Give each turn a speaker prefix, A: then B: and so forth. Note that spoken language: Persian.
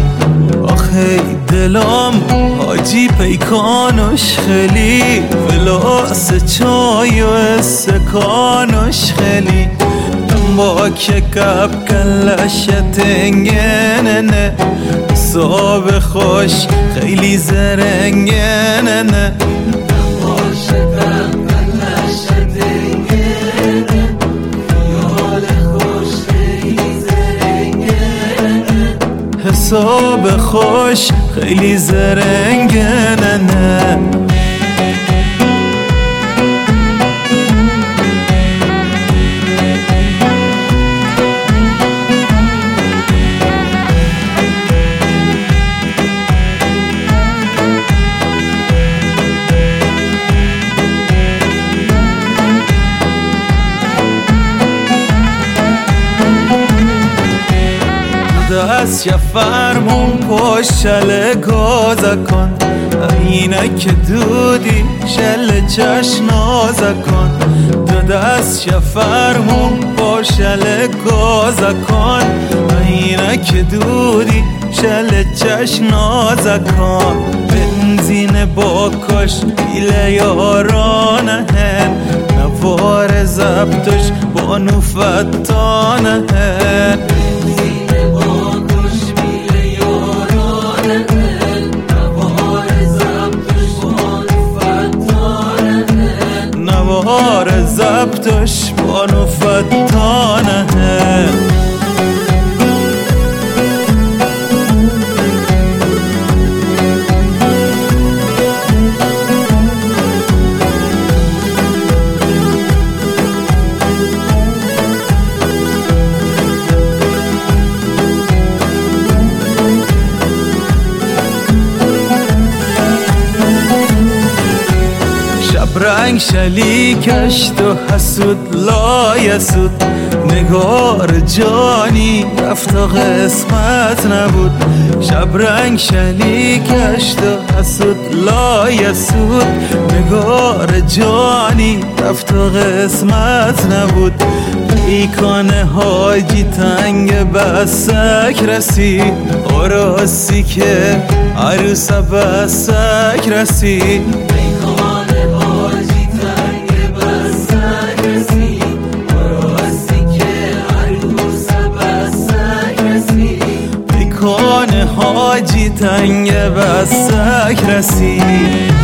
A: آخه دلم حاجی پیکانش خیلی فلاس چای و استکانش خیلی با که کب کلش تنگنه صاب خوش خیلی زرنگنه حساب خوش خیلی زرنگنه دست یه فرمون پشل گازه کن اینه که دودی شل چشنازه کن دو دست یه فرمون پشل گازه کن اینه که دودی شل چشنازه کن بنزین باکش بیله یارانه هن نوار زبطش بانو فتانه هن نوار زبطش بانو فتانه رنگ شلیکش تو حسود لایسود نگار جانی رفت و قسمت نبود شب رنگ شلیکش تو حسود لایسود نگار جانی رفت و قسمت نبود پیکان حاجی تنگ بسک رسید آراسی که عروس بسک رسید حاجی تنگ بسک رسید